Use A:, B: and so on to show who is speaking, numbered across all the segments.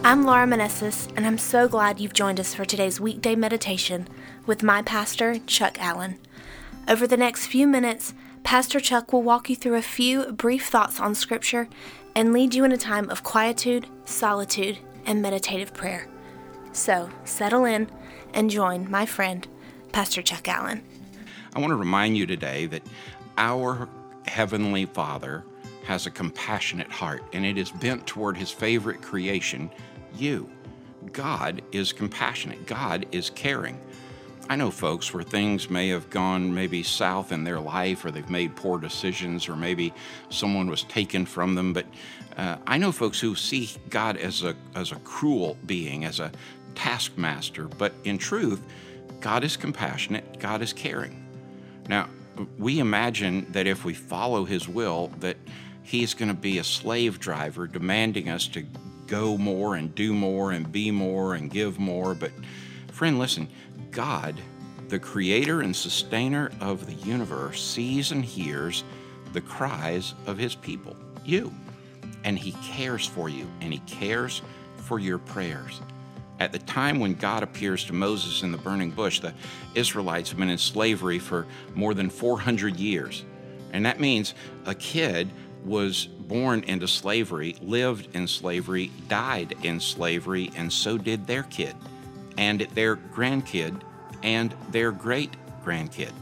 A: I'm Laura Manessis, and I'm so glad you've joined us for today's weekday meditation with my pastor, Chuck Allen. Over the next few minutes, Pastor Chuck will walk you through a few brief thoughts on Scripture and lead you in a time of quietude, solitude, and meditative prayer. So, settle in and join my friend, Pastor Chuck Allen.
B: I want to remind you today that our Heavenly Father has a compassionate heart, and it is bent toward His favorite creation, you. God is compassionate. God is caring. I know folks where things may have gone maybe south in their life, or they've made poor decisions, or maybe someone was taken from them, but I know folks who see God as a cruel being, as a taskmaster, but in truth, God is compassionate, God is caring. Now, we imagine that if we follow His will, that He's going to be a slave driver demanding us to go more and do more and be more and give more. But friend, listen, God, the creator and sustainer of the universe, sees and hears the cries of His people, you. And He cares for you, and He cares for your prayers. At the time when God appears to Moses in the burning bush, the Israelites have been in slavery for more than 400 years. And that means a kid was born into slavery, lived in slavery, died in slavery, and so did their kid, and their grandkid, and their great-grandkid.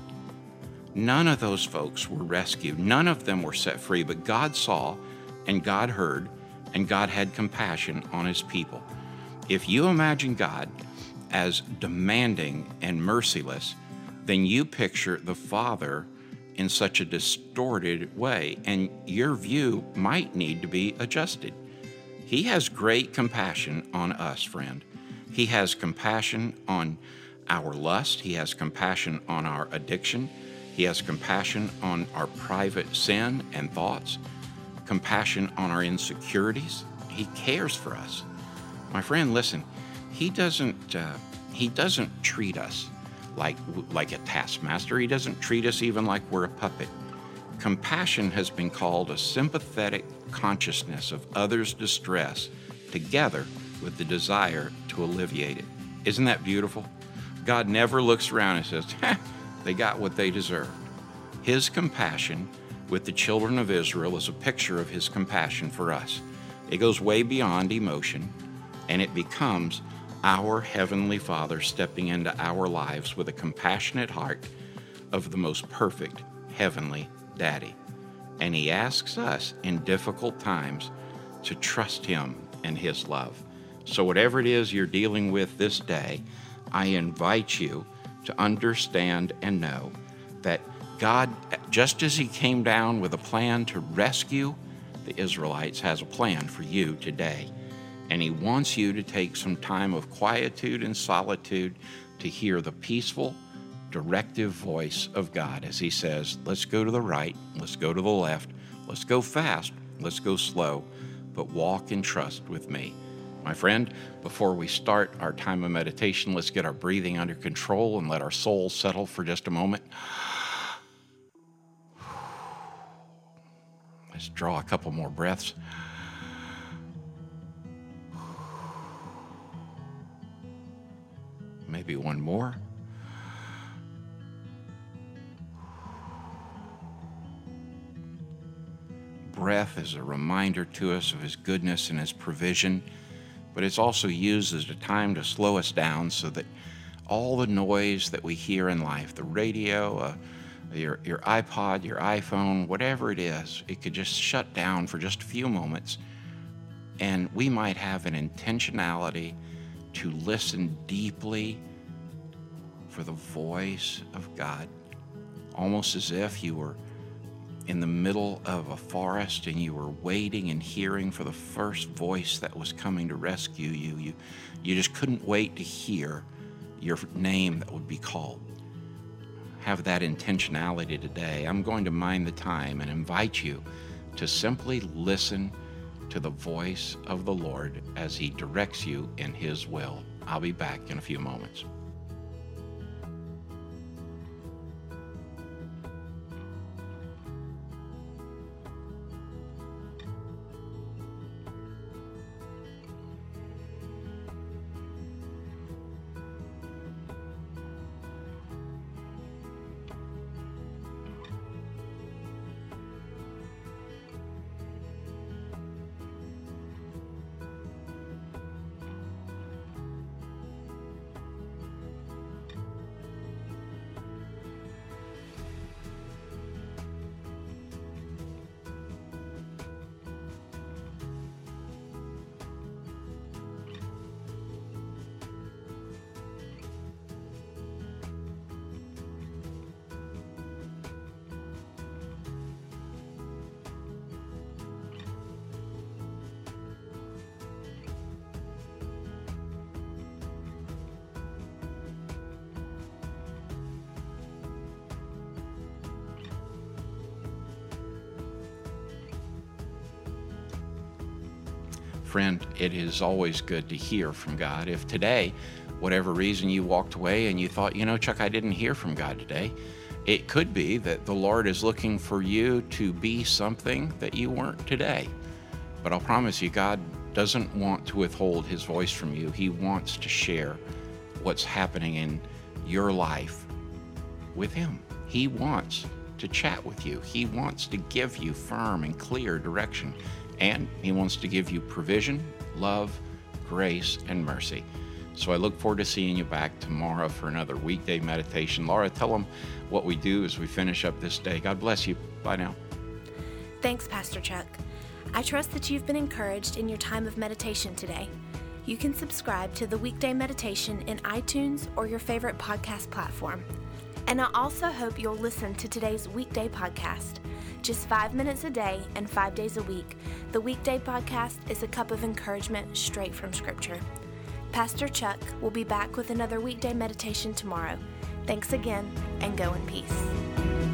B: None of those folks were rescued. None of them were set free, but God saw, and God heard, and God had compassion on His people. If you imagine God as demanding and merciless, then you picture the Father in such a distorted way, and your view might need to be adjusted. He has great compassion on us, friend. He has compassion on our lust. He has compassion on our addiction. He has compassion on our private sin and thoughts, compassion on our insecurities. He cares for us. My friend, listen, He doesn't treat us like a taskmaster. He doesn't treat us even like we're a puppet. Compassion has been called a sympathetic consciousness of others' distress together with the desire to alleviate it. Isn't that beautiful? God never looks around and says, they got what they deserved. His compassion with the children of Israel is a picture of His compassion for us. It goes way beyond emotion, and it becomes our Heavenly Father stepping into our lives with a compassionate heart of the most perfect Heavenly Daddy. And He asks us in difficult times to trust Him and His love. So whatever it is you're dealing with this day, I invite you to understand and know that God, just as He came down with a plan to rescue the Israelites, has a plan for you today. And He wants you to take some time of quietude and solitude to hear the peaceful, directive voice of God as He says, let's go to the right, let's go to the left, let's go fast, let's go slow, but walk in trust with me. My friend, before we start our time of meditation, let's get our breathing under control and let our soul settle for just a moment. Let's draw a couple more breaths. Maybe one more. Breath is a reminder to us of His goodness and His provision, but it's also used as a time to slow us down so that all the noise that we hear in life, the radio, your iPod, your iPhone, whatever it is, it could just shut down for just a few moments, and we might have an intentionality to listen deeply for the voice of God, almost as if you were in the middle of a forest and you were waiting and hearing for the first voice that was coming to rescue you. You just couldn't wait to hear your name that would be called. Have that intentionality today. I'm going to mind the time and invite you to simply listen to the voice of the Lord as He directs you in His will. I'll be back in a few moments. Friend, it is always good to hear from God. If today, whatever reason you walked away and you thought, Chuck, I didn't hear from God today, it could be that the Lord is looking for you to be something that you weren't today. But I'll promise you, God doesn't want to withhold his voice from you. He wants to share what's happening in your life with him. He wants to chat with you. He wants to give you firm and clear direction. And he wants to give you provision, love, grace, and mercy. So I look forward to seeing you back tomorrow for another weekday meditation. Laura, tell them what we do as we finish up this day. God bless you. Bye now.
A: Thanks, Pastor Chuck. I trust that you've been encouraged in your time of meditation today. You can subscribe to the Weekday Meditation in iTunes or your favorite podcast platform. And I also hope you'll listen to today's weekday podcast. Just 5 minutes a day and 5 days a week, the weekday podcast is a cup of encouragement straight from Scripture. Pastor Chuck will be back with another weekday meditation tomorrow. Thanks again, and go in peace.